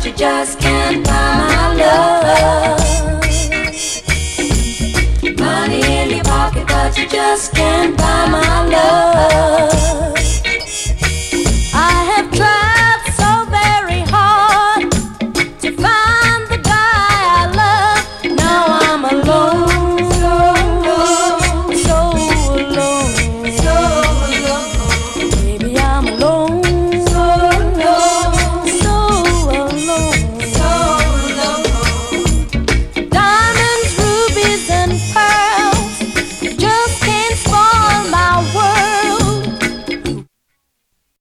but you just can't buy my love. Money in your pocket, but you just can't buy my love.